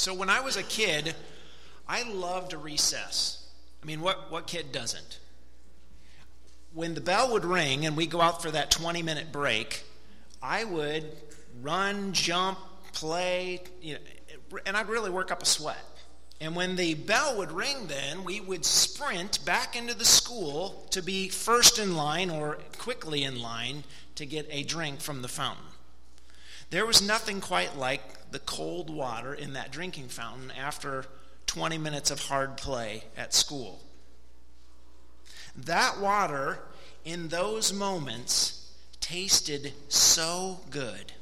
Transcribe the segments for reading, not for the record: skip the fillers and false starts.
So when I was a kid, I loved recess. I mean, what kid doesn't? When the bell would ring and we go out for that 20-minute break, I would run, jump, play, and I'd really work up a sweat. And when the bell would ring then, we would sprint back into the school to be first in line or quickly in line to get a drink from the fountain. There was nothing quite like the cold water in that drinking fountain after 20 minutes of hard play at school. That water in those moments tasted so good.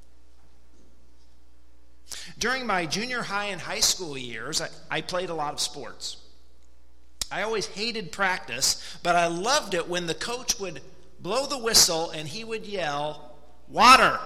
During my junior high and high school years, I played a lot of sports. I always hated practice, but I loved it when the coach would blow the whistle and he would yell, "Water!"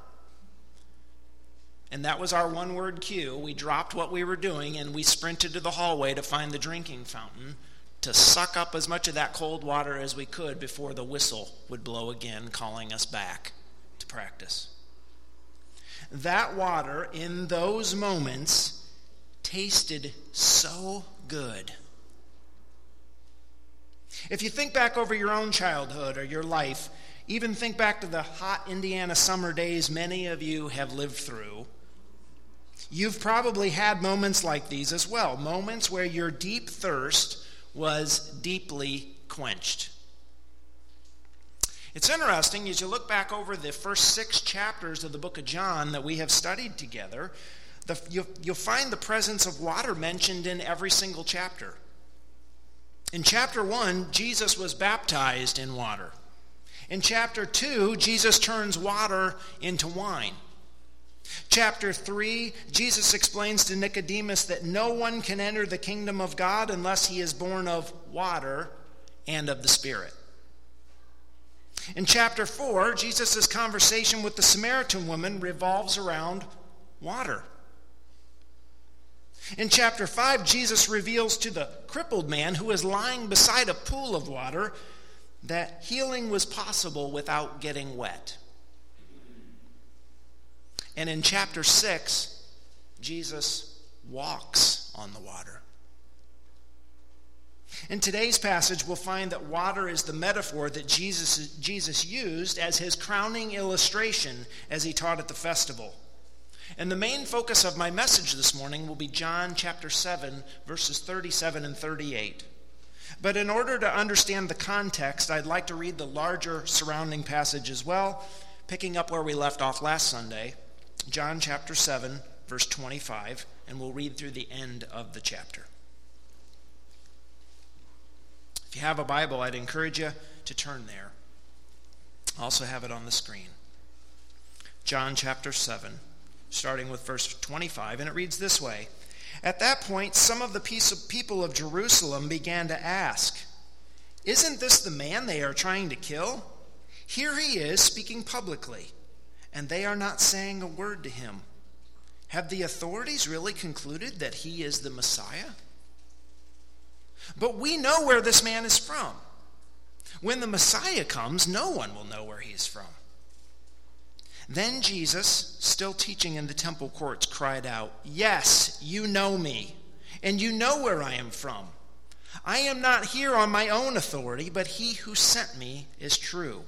And that was our one-word cue. We dropped what we were doing and we sprinted to the hallway to find the drinking fountain to suck up as much of that cold water as we could before the whistle would blow again, calling us back to practice. That water in those moments tasted so good. If you think back over your own childhood or your life, even think back to the hot Indiana summer days many of you have lived through, you've probably had moments like these as well, moments where your deep thirst was deeply quenched. It's interesting, as you look back over the first 6 chapters of the book of John that we have studied together, you'll find the presence of water mentioned in every single chapter. In chapter 1, Jesus was baptized in water. In chapter 2, Jesus turns water into wine. Chapter 3, Jesus explains to Nicodemus that no one can enter the kingdom of God unless he is born of water and of the Spirit. In chapter 4, Jesus' conversation with the Samaritan woman revolves around water. In chapter 5, Jesus reveals to the crippled man who is lying beside a pool of water that healing was possible without getting wet. And in chapter 6, Jesus walks on the water. In today's passage, we'll find that water is the metaphor that Jesus used as his crowning illustration as he taught at the festival. And the main focus of my message this morning will be John chapter 7, verses 37 and 38. But in order to understand the context, I'd like to read the larger surrounding passage as well, picking up where we left off last Sunday, John chapter 7, verse 25, and we'll read through the end of the chapter. If you have a Bible, I'd encourage you to turn there. I also have it on the screen. John chapter 7, starting with verse 25, and it reads this way. At that point, some of the people of Jerusalem began to ask, "Isn't this the man they are trying to kill? Here he is speaking publicly, and they are not saying a word to him. Have the authorities really concluded that he is the Messiah? But we know where this man is from. When the Messiah comes, no one will know where he is from." Then Jesus, still teaching in the temple courts, cried out, "Yes, you know me, and you know where I am from. I am not here on my own authority, but he who sent me is true.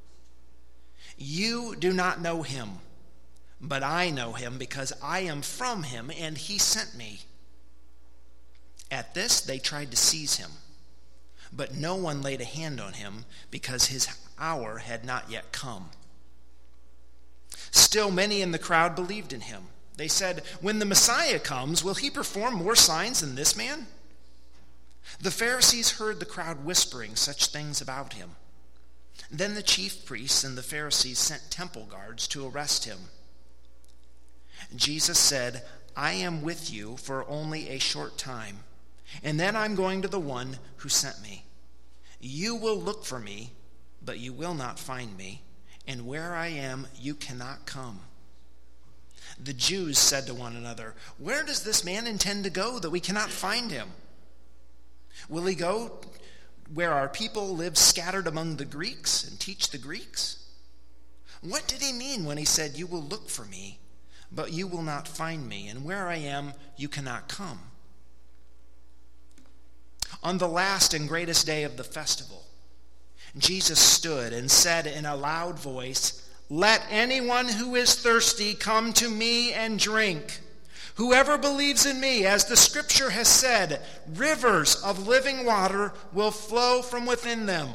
You do not know him, but I know him because I am from him, and he sent me." At this, they tried to seize him, but no one laid a hand on him because his hour had not yet come. Still, many in the crowd believed in him. They said, "When the Messiah comes, will he perform more signs than this man?" The Pharisees heard the crowd whispering such things about him. Then the chief priests and the Pharisees sent temple guards to arrest him. Jesus said, "I am with you for only a short time, and then I'm going to the one who sent me. You will look for me, but you will not find me, and where I am, you cannot come." The Jews said to one another, "Where does this man intend to go that we cannot find him? Will he go where our people live scattered among the Greeks and teach the Greeks? What did he mean when he said, 'You will look for me, but you will not find me, and where I am, you cannot come." On the last and greatest day of the festival, Jesus stood and said in a loud voice, "Let anyone who is thirsty come to me and drink. Whoever believes in me, as the scripture has said, rivers of living water will flow from within them."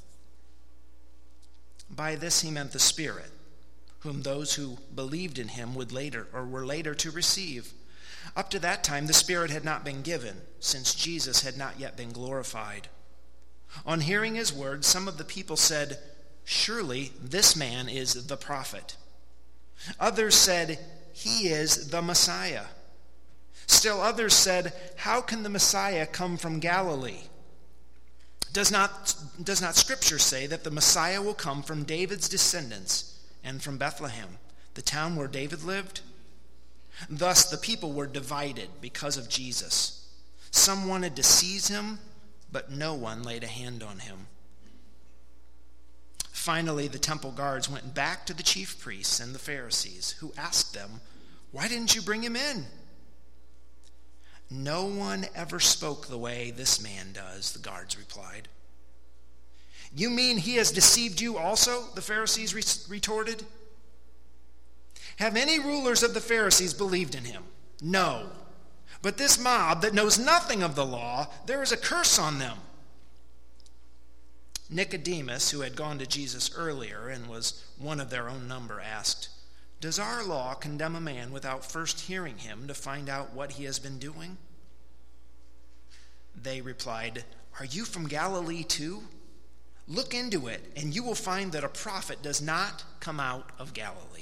By this he meant the Spirit, whom those who believed in him were later to receive. Up to that time, the Spirit had not been given, since Jesus had not yet been glorified. On hearing his words, some of the people said, "Surely this man is the prophet." Others said, "He is the Messiah." Still others said, "How can the Messiah come from Galilee? Does not Scripture say that the Messiah will come from David's descendants and from Bethlehem, the town where David lived?" Thus the people were divided because of Jesus. Some wanted to seize him, but no one laid a hand on him. Finally, the temple guards went back to the chief priests and the Pharisees, who asked them, "Why didn't you bring him in?" "No one ever spoke the way this man does," the guards replied. "You mean he has deceived you also?" the Pharisees retorted. "Have any rulers of the Pharisees believed in him?" "No. But this mob that knows nothing of the law, there is a curse on them." Nicodemus, who had gone to Jesus earlier and was one of their own number, asked, "Does our law condemn a man without first hearing him to find out what he has been doing?" They replied, "Are you from Galilee too? Look into it, and you will find that a prophet does not come out of Galilee."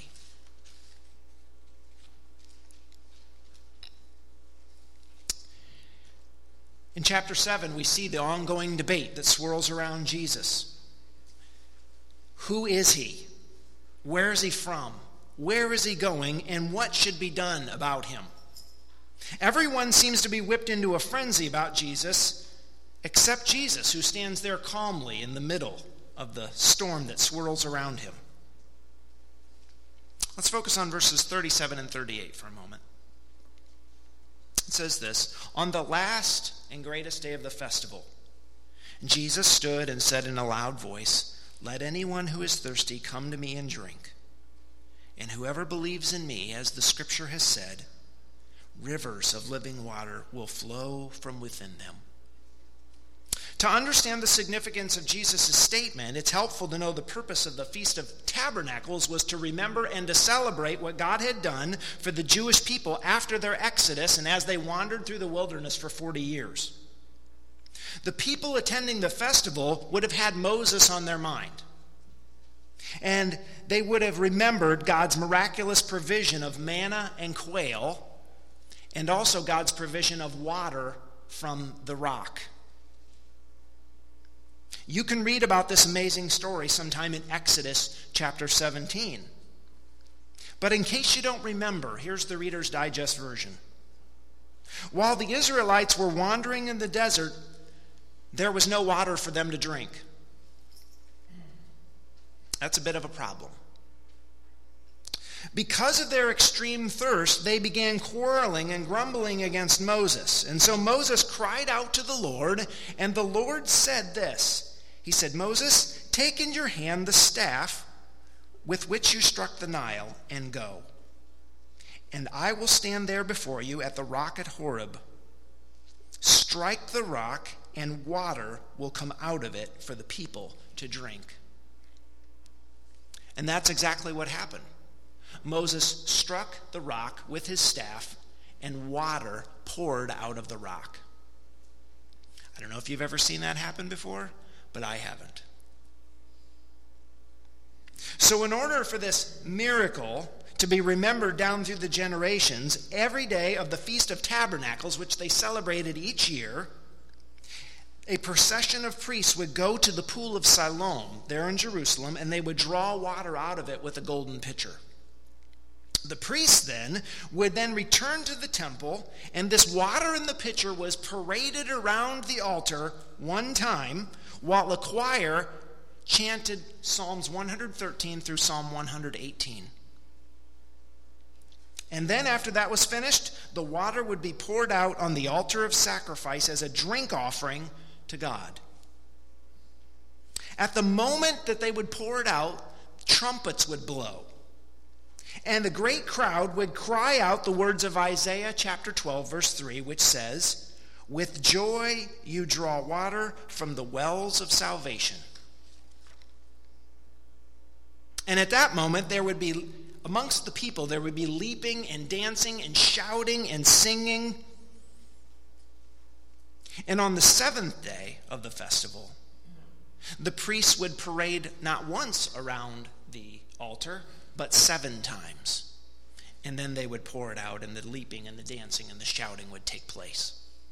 In chapter 7, we see the ongoing debate that swirls around Jesus. Who is he? Where is he from? Where is he going? And what should be done about him? Everyone seems to be whipped into a frenzy about Jesus, except Jesus, who stands there calmly in the middle of the storm that swirls around him. Let's focus on verses 37 and 38 for a moment. It says this, "On the last and greatest day of the festival, Jesus stood and said in a loud voice, 'Let anyone who is thirsty come to me and drink. And whoever believes in me, as the scripture has said, rivers of living water will flow from within them.'" To understand the significance of Jesus' statement, it's helpful to know the purpose of the Feast of Tabernacles was to remember and to celebrate what God had done for the Jewish people after their exodus and as they wandered through the wilderness for 40 years. The people attending the festival would have had Moses on their mind. And they would have remembered God's miraculous provision of manna and quail, and also God's provision of water from the rock. You can read about this amazing story sometime in Exodus chapter 17. But in case you don't remember, here's the Reader's Digest version. While the Israelites were wandering in the desert, there was no water for them to drink. That's a bit of a problem. Because of their extreme thirst, they began quarreling and grumbling against Moses. And so Moses cried out to the Lord, and the Lord said this. He said, "Moses, take in your hand the staff with which you struck the Nile, and go. And I will stand there before you at the rock at Horeb. Strike the rock, and water will come out of it for the people to drink." And that's exactly what happened. Moses struck the rock with his staff, and water poured out of the rock. I don't know if you've ever seen that happen before, but I haven't. So in order for this miracle to be remembered down through the generations, every day of the Feast of Tabernacles, which they celebrated each year, a procession of priests would go to the pool of Siloam there in Jerusalem, and they would draw water out of it with a golden pitcher. The priests then would return to the temple, and this water in the pitcher was paraded around the altar one time while a choir chanted Psalms 113 through Psalm 118. And then after that was finished, the water would be poured out on the altar of sacrifice as a drink offering to God. At the moment that they would pour it out, trumpets would blow. And the great crowd would cry out the words of Isaiah chapter 12, verse 3, which says, "With joy you draw water from the wells of salvation." And at that moment, there would be, amongst the people, there would be leaping and dancing and shouting and singing. And on the seventh day of the festival, the priests would parade not once around the altar, but 7 times. And then they would pour it out, and the leaping and the dancing and the shouting would take place.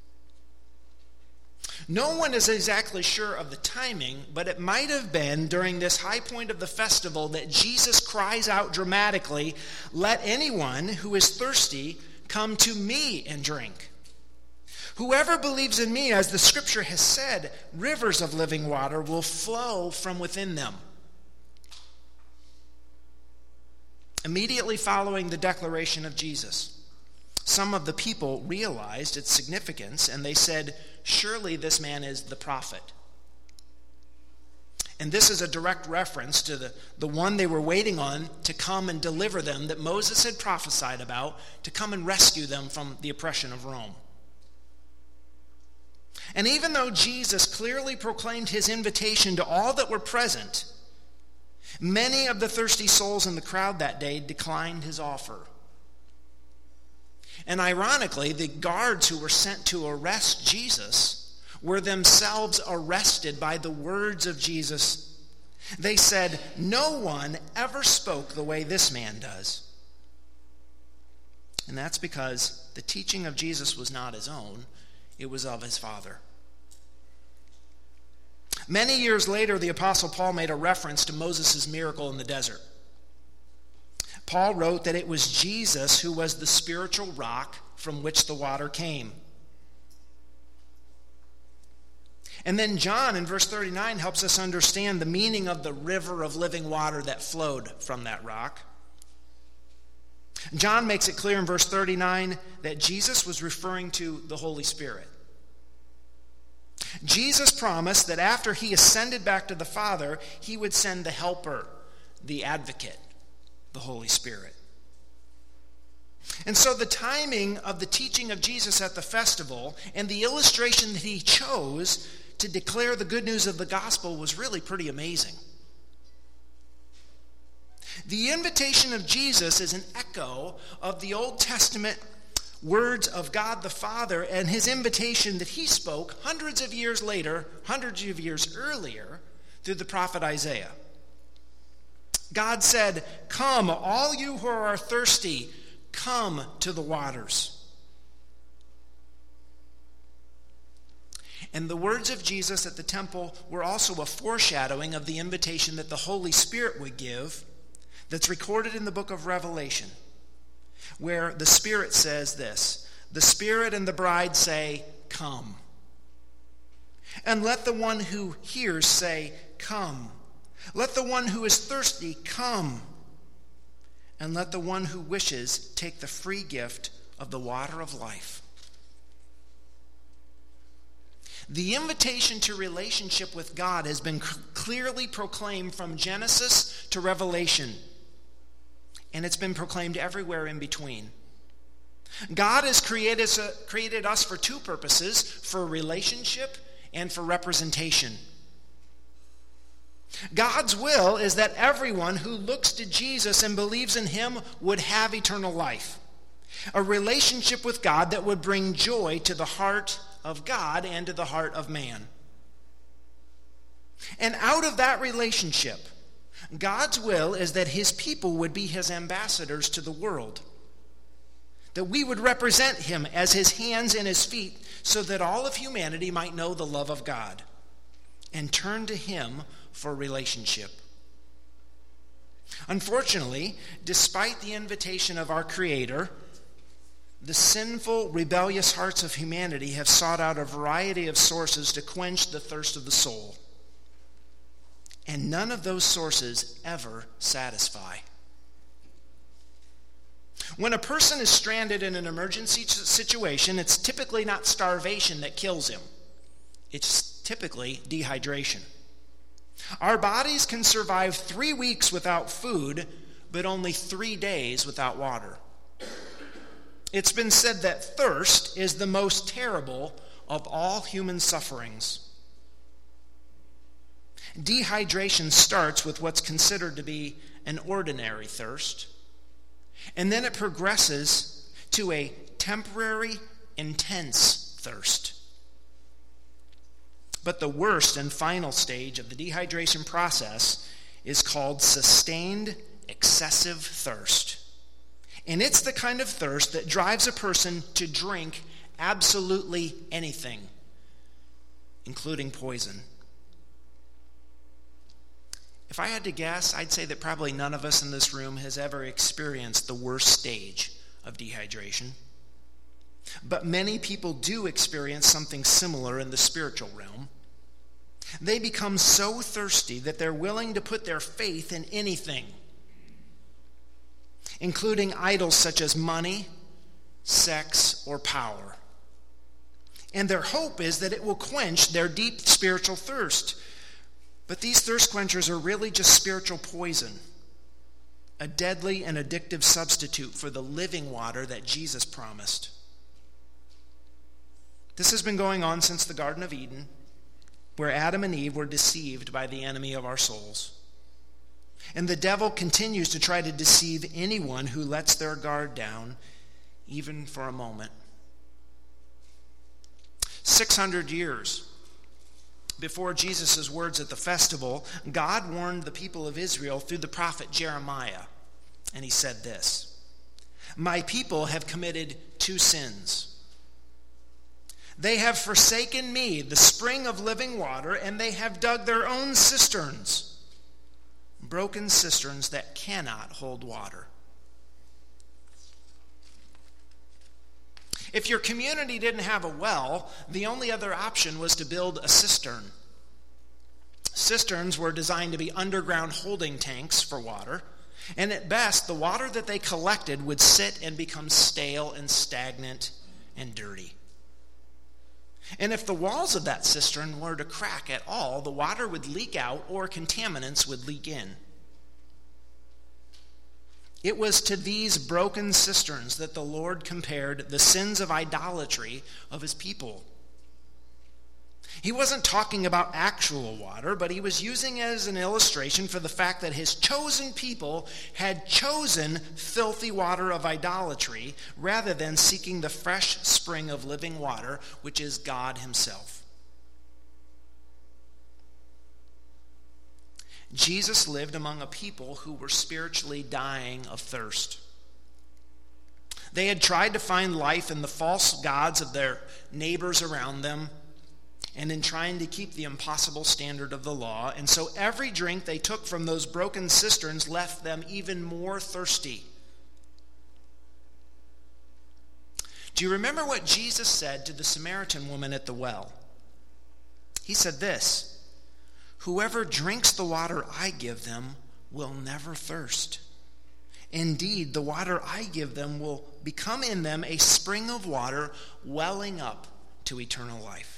No one is exactly sure of the timing, but it might have been during this high point of the festival that Jesus cries out dramatically, "Let anyone who is thirsty come to me and drink. Whoever believes in me, as the scripture has said, rivers of living water will flow from within them." Immediately following the declaration of Jesus, some of the people realized its significance, and they said, "Surely this man is the prophet." And this is a direct reference to the one they were waiting on to come and deliver them, that Moses had prophesied about, to come and rescue them from the oppression of Rome. And even though Jesus clearly proclaimed his invitation to all that were present, many of the thirsty souls in the crowd that day declined his offer. And ironically, the guards who were sent to arrest Jesus were themselves arrested by the words of Jesus. They said, "No one ever spoke the way this man does." And that's because the teaching of Jesus was not his own, it was of his Father. Many years later, the Apostle Paul made a reference to Moses' miracle in the desert. Paul wrote that it was Jesus who was the spiritual rock from which the water came. And then John in verse 39 helps us understand the meaning of the river of living water that flowed from that rock. John makes it clear in verse 39 that Jesus was referring to the Holy Spirit. Jesus promised that after he ascended back to the Father, he would send the helper, the advocate, the Holy Spirit. And so the timing of the teaching of Jesus at the festival and the illustration that he chose to declare the good news of the gospel was really pretty amazing. The invitation of Jesus is an echo of the Old Testament words of God the Father and his invitation that he spoke hundreds of years earlier through the prophet Isaiah. God said, "Come, all you who are thirsty, come to the waters." And the words of Jesus at the temple were also a foreshadowing of the invitation that the Holy Spirit would give, that's recorded in the book of Revelation, where the Spirit says this, "The Spirit and the bride say, 'Come.' And let the one who hears say, 'Come.' Let the one who is thirsty come. And let the one who wishes take the free gift of the water of life." The invitation to relationship with God has been clearly proclaimed from Genesis to Revelation. And it's been proclaimed everywhere in between. God has created us for 2 purposes, for relationship and for representation. God's will is that everyone who looks to Jesus and believes in him would have eternal life. A relationship with God that would bring joy to the heart of God and to the heart of man. And out of that relationship, God's will is that his people would be his ambassadors to the world. That we would represent him as his hands and his feet so that all of humanity might know the love of God and turn to him for relationship. Unfortunately, despite the invitation of our Creator, the sinful, rebellious hearts of humanity have sought out a variety of sources to quench the thirst of the soul. And none of those sources ever satisfy. When a person is stranded in an emergency situation, it's typically not starvation that kills him. It's typically dehydration. Our bodies can survive 3 weeks without food, but only 3 days without water. It's been said that thirst is the most terrible of all human sufferings. Dehydration starts with what's considered to be an ordinary thirst, and then it progresses to a temporary, intense thirst. But the worst and final stage of the dehydration process is called sustained excessive thirst. And it's the kind of thirst that drives a person to drink absolutely anything, including poison. If I had to guess, I'd say that probably none of us in this room has ever experienced the worst stage of dehydration. But many people do experience something similar in the spiritual realm. They become so thirsty that they're willing to put their faith in anything, including idols such as money, sex, or power. And their hope is that it will quench their deep spiritual thirst. But these thirst quenchers are really just spiritual poison, a deadly and addictive substitute for the living water that Jesus promised. This has been going on since the Garden of Eden, where Adam and Eve were deceived by the enemy of our souls. And the devil continues to try to deceive anyone who lets their guard down, even for a moment. 600 years before Jesus' words at the festival, God warned the people of Israel through the prophet Jeremiah. And he said this, "My people have committed 2 sins. They have forsaken me, the spring of living water, and they have dug their own cisterns, broken cisterns that cannot hold water." If your community didn't have a well, the only other option was to build a cistern. Cisterns were designed to be underground holding tanks for water, and at best, the water that they collected would sit and become stale and stagnant and dirty. And if the walls of that cistern were to crack at all, the water would leak out or contaminants would leak in. It was to these broken cisterns that the Lord compared the sins of idolatry of his people. He wasn't talking about actual water, but he was using it as an illustration for the fact that his chosen people had chosen filthy water of idolatry rather than seeking the fresh spring of living water, which is God himself. Jesus lived among a people who were spiritually dying of thirst. They had tried to find life in the false gods of their neighbors around them and in trying to keep the impossible standard of the law. And so every drink they took from those broken cisterns left them even more thirsty. Do you remember what Jesus said to the Samaritan woman at the well? He said this, "Whoever drinks the water I give them will never thirst. Indeed, the water I give them will become in them a spring of water welling up to eternal life."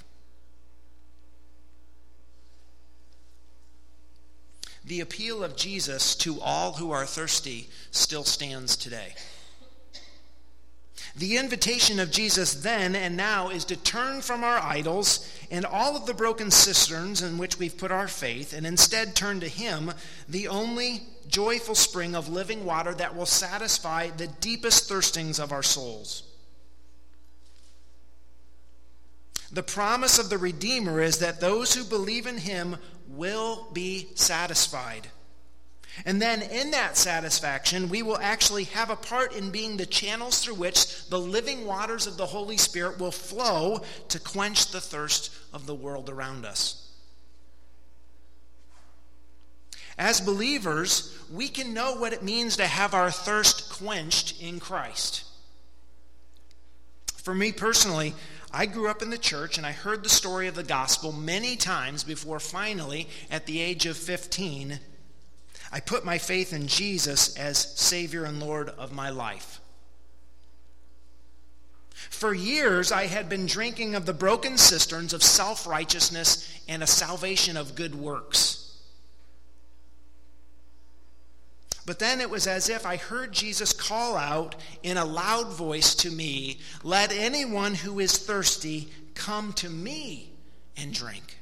The appeal of Jesus to all who are thirsty still stands today. The invitation of Jesus then and now is to turn from our idols and all of the broken cisterns in which we've put our faith, and instead turn to him, the only joyful spring of living water that will satisfy the deepest thirstings of our souls. The promise of the Redeemer is that those who believe in him will be satisfied. And then in that satisfaction, we will actually have a part in being the channels through which the living waters of the Holy Spirit will flow to quench the thirst of the world around us. As believers, we can know what it means to have our thirst quenched in Christ. For me personally, I grew up in the church and I heard the story of the gospel many times before finally, at the age of 15, I put my faith in Jesus as Savior and Lord of my life. For years I had been drinking of the broken cisterns of self-righteousness and a salvation of good works. But then it was as if I heard Jesus call out in a loud voice to me, "Let anyone who is thirsty come to me and drink."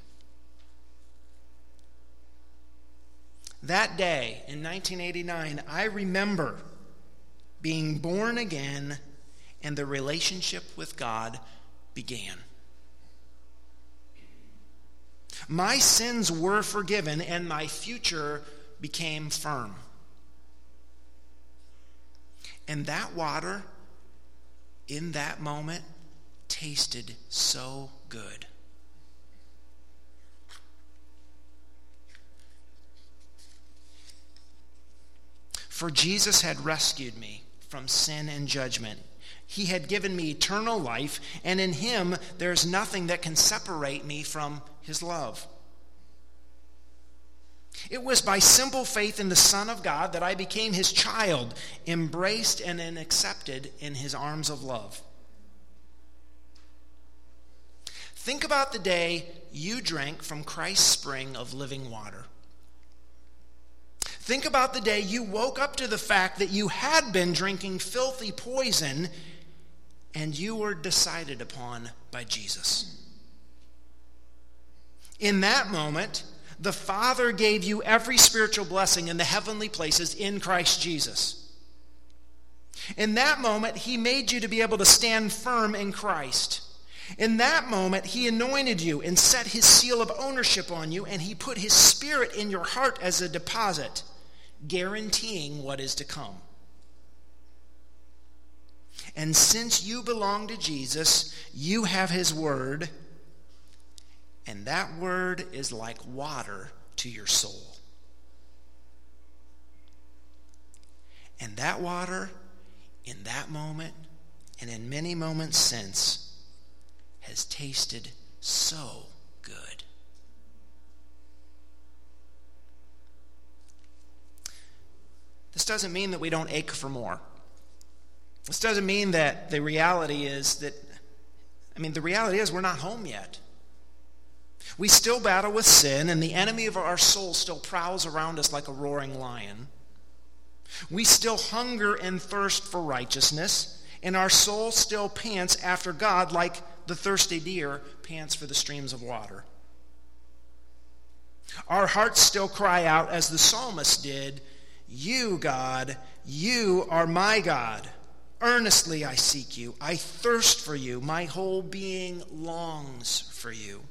That day in 1989, I remember being born again and the relationship with God began. My sins were forgiven and my future became firm. And that water, in that moment, tasted so good. For Jesus had rescued me from sin and judgment. He had given me eternal life, and in him there is nothing that can separate me from his love. It was by simple faith in the Son of God that I became his child, embraced and accepted in his arms of love. Think about the day you drank from Christ's spring of living water. Think about the day you woke up to the fact that you had been drinking filthy poison and you were decided upon by Jesus. In that moment, the Father gave you every spiritual blessing in the heavenly places in Christ Jesus. In that moment, he made you to be able to stand firm in Christ. In that moment, he anointed you and set his seal of ownership on you, and he put his Spirit in your heart as a deposit, guaranteeing what is to come. And since you belong to Jesus, you have his word, and that word is like water to your soul. And that water, in that moment, and in many moments since, has tasted so good. This doesn't mean that we don't ache for more. This doesn't mean that the reality is we're not home yet. We still battle with sin, and the enemy of our soul still prowls around us like a roaring lion. We still hunger and thirst for righteousness, and our soul still pants after God like the thirsty deer pants for the streams of water. Our hearts still cry out as the psalmist did, "You, God, you are my God. Earnestly I seek you. I thirst for you. My whole being longs for you."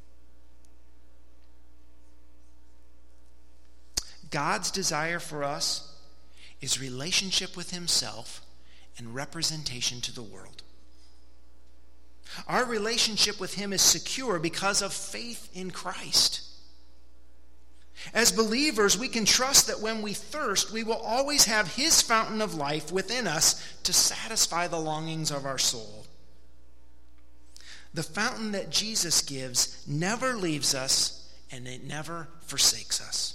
God's desire for us is relationship with himself and representation to the world. Our relationship with him is secure because of faith in Christ. As believers, we can trust that when we thirst, we will always have his fountain of life within us to satisfy the longings of our soul. The fountain that Jesus gives never leaves us, and it never forsakes us.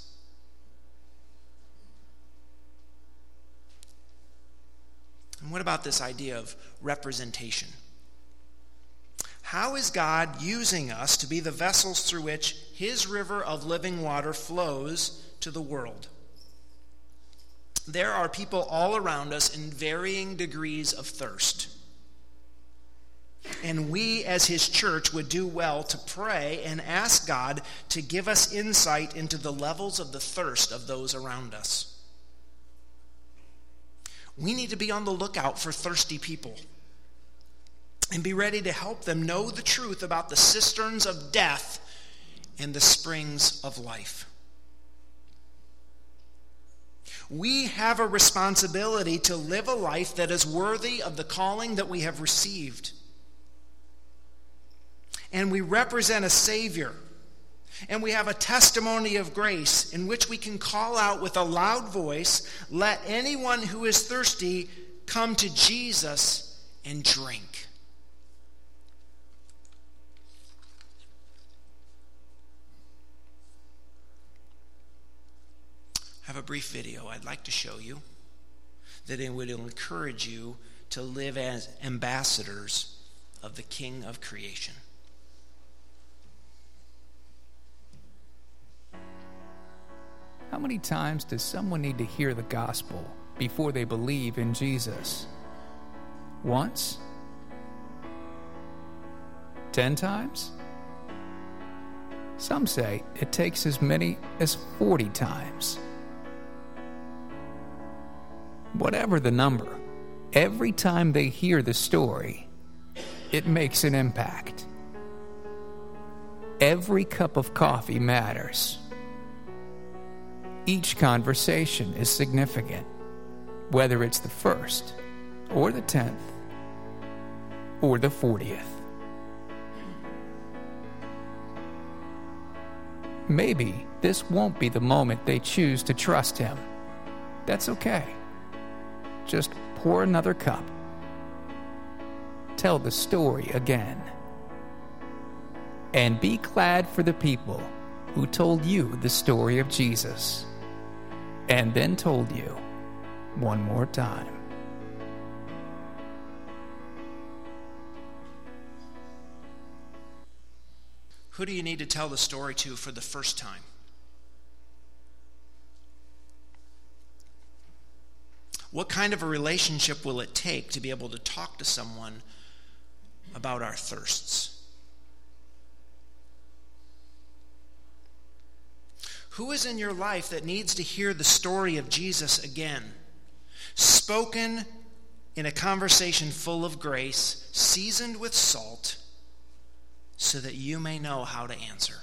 And what about this idea of representation? How is God using us to be the vessels through which his river of living water flows to the world? There are people all around us in varying degrees of thirst. And we, as his church, would do well to pray and ask God to give us insight into the levels of the thirst of those around us. We need to be on the lookout for thirsty people and be ready to help them know the truth about the cisterns of death and the springs of life. We have a responsibility to live a life that is worthy of the calling that we have received. And we represent a Savior. And we have a testimony of grace in which we can call out with a loud voice, "Let anyone who is thirsty come to Jesus and drink." I have a brief video I'd like to show you that it would encourage you to live as ambassadors of the King of creation. How many times does someone need to hear the gospel before they believe in Jesus? Once? 10 times? Some say it takes as many as 40 times. Whatever the number, every time they hear the story, it makes an impact. Every cup of coffee matters. Each conversation is significant, whether it's the first, or the 10th, or the 40th. Maybe this won't be the moment they choose to trust him. That's okay. Just pour another cup. Tell the story again. And be glad for the people who told you the story of Jesus, and then told you one more time. Who do you need to tell the story to for the first time? What kind of a relationship will it take to be able to talk to someone about our thirsts? Who is in your life that needs to hear the story of Jesus again, spoken in a conversation full of grace, seasoned with salt, so that you may know how to answer?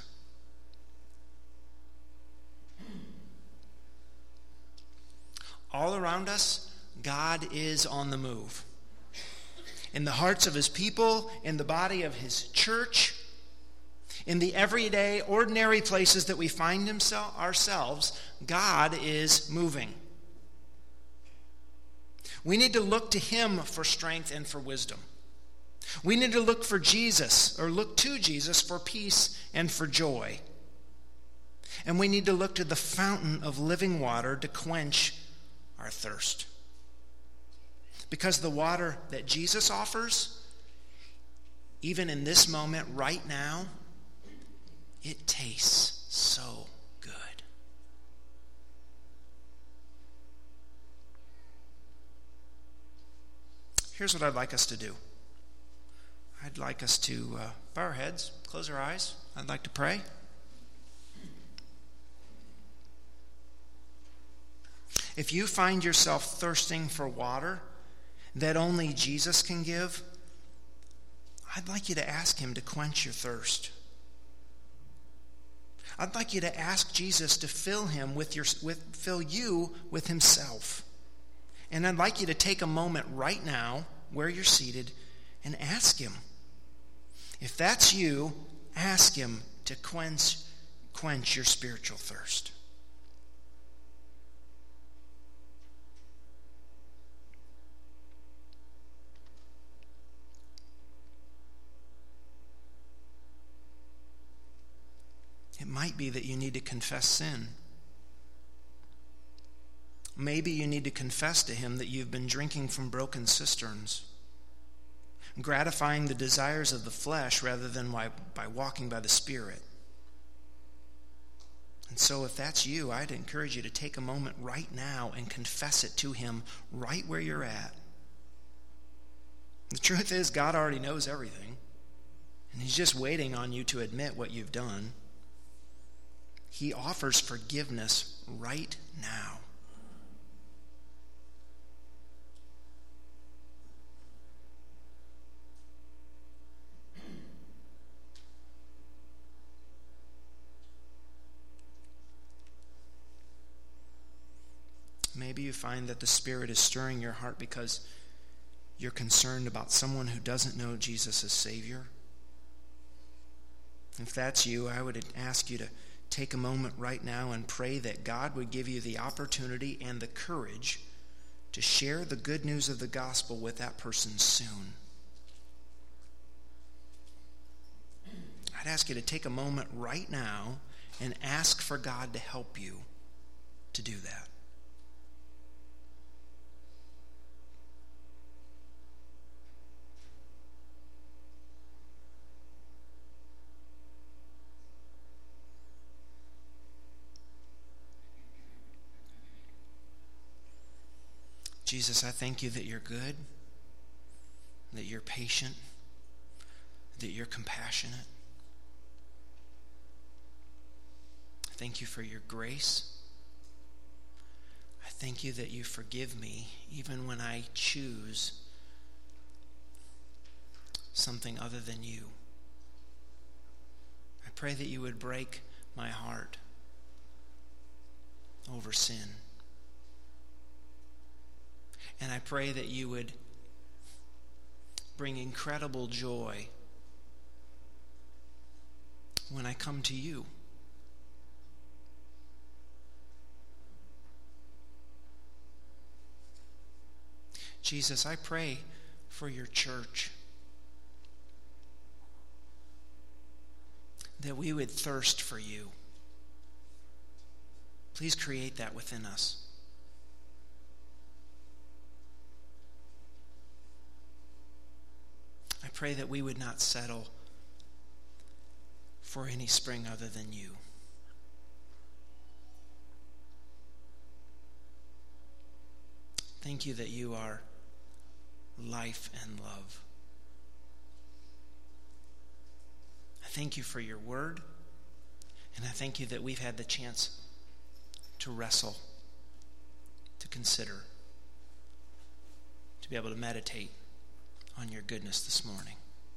All around us, God is on the move. In the hearts of his people, in the body of his church, in the everyday, ordinary places that we find ourselves, God is moving. We need to look to him for strength and for wisdom. We need to look for Jesus, or look to Jesus for peace and for joy. And we need to look to the fountain of living water to quench our thirst. Because the water that Jesus offers, even in this moment right now, it tastes so good. Here's what I'd like us to do. I'd like us to bow our heads, close our eyes. I'd like to pray. If you find yourself thirsting for water that only Jesus can give, I'd like you to ask him to quench your thirst. I'd like you to ask Jesus to fill you with himself. And I'd like you to take a moment right now, where you're seated, and ask him. If that's you, ask him to quench your spiritual thirst. It might be that you need to confess sin. Maybe you need to confess to him that you've been drinking from broken cisterns, gratifying the desires of the flesh rather than by walking by the Spirit. And so if that's you, I'd encourage you to take a moment right now and confess it to him right where you're at. The truth is, God already knows everything, and he's just waiting on you to admit what you've done. He offers forgiveness right now. Maybe you find that the Spirit is stirring your heart because you're concerned about someone who doesn't know Jesus as Savior. If that's you, I would ask you to take a moment right now and pray that God would give you the opportunity and the courage to share the good news of the gospel with that person soon. I'd ask you to take a moment right now and ask for God to help you to do that. Jesus, I thank you that you're good, that you're patient, that you're compassionate. I thank you for your grace. I thank you that you forgive me even when I choose something other than you. I pray that you would break my heart over sin. And I pray that you would bring incredible joy when I come to you. Jesus, I pray for your church, that we would thirst for you. Please create that within us. I pray that we would not settle for any spring other than you. Thank you that you are life and love. I thank you for your word, and I thank you that we've had the chance to wrestle, to consider, to be able to meditate on your goodness this morning.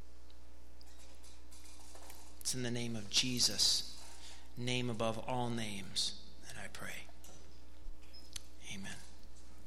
It's in the name of Jesus, name above all names, that I pray. Amen.